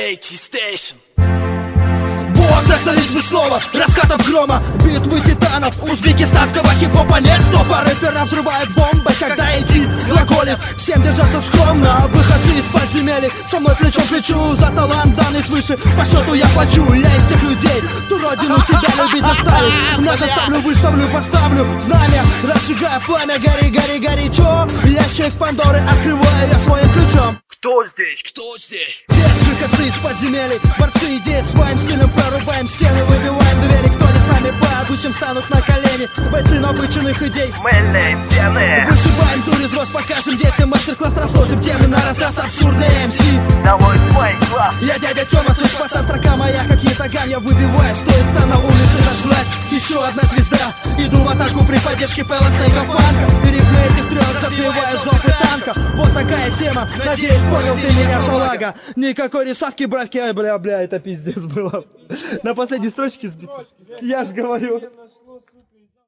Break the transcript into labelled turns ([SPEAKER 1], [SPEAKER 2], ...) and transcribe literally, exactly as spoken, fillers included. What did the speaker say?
[SPEAKER 1] Эйти Стейшн.
[SPEAKER 2] Вот застались мы снова, раскатов грома, битвы титанов, узбекистанского хип-хопа нет стопа. Рэпера взрывают бомбы, когда идти глаголит, всем держаться скромно. Выходцы из подземелий, со мной плечом к плечу, за талант данный свыше, по счету я плачу. Я из тех людей, кто родину себя любить заставит. На заставлю, выставлю, поставлю знамя, разжигая пламя, гори, гори, горячо. Ящик Пандоры открываю я своим ключом.
[SPEAKER 1] Кто здесь? Кто здесь?
[SPEAKER 2] Здесь выходцы из подземелий, борцы идей своим стилем, прорубаем стены, выбиваем двери. Кто не с нами, будущем станут на колени. Бойцы новых идей,
[SPEAKER 1] Мыльные стены.
[SPEAKER 2] вышибаем дурь из рост, покажем детям. Мастер-класс разложим темы на рассказ абсурдный эм си.
[SPEAKER 1] Долой свой класс.
[SPEAKER 2] Я дядя Тёма, слышь, пацан, строка моя, как ятаган. Я выбиваю, стоит ста на улице зажглась. Еще одна звезда, иду в атаку при поддержке Пэлла Снейка Фанка. И рифмы этих трех затмевают зов и танка. Вот такая тема, надеюсь, понял ты меня, салага. Никакой рисовки, братки, ай, бля, бля, это пиздец было. На последней строчке сбить. Я ж говорю.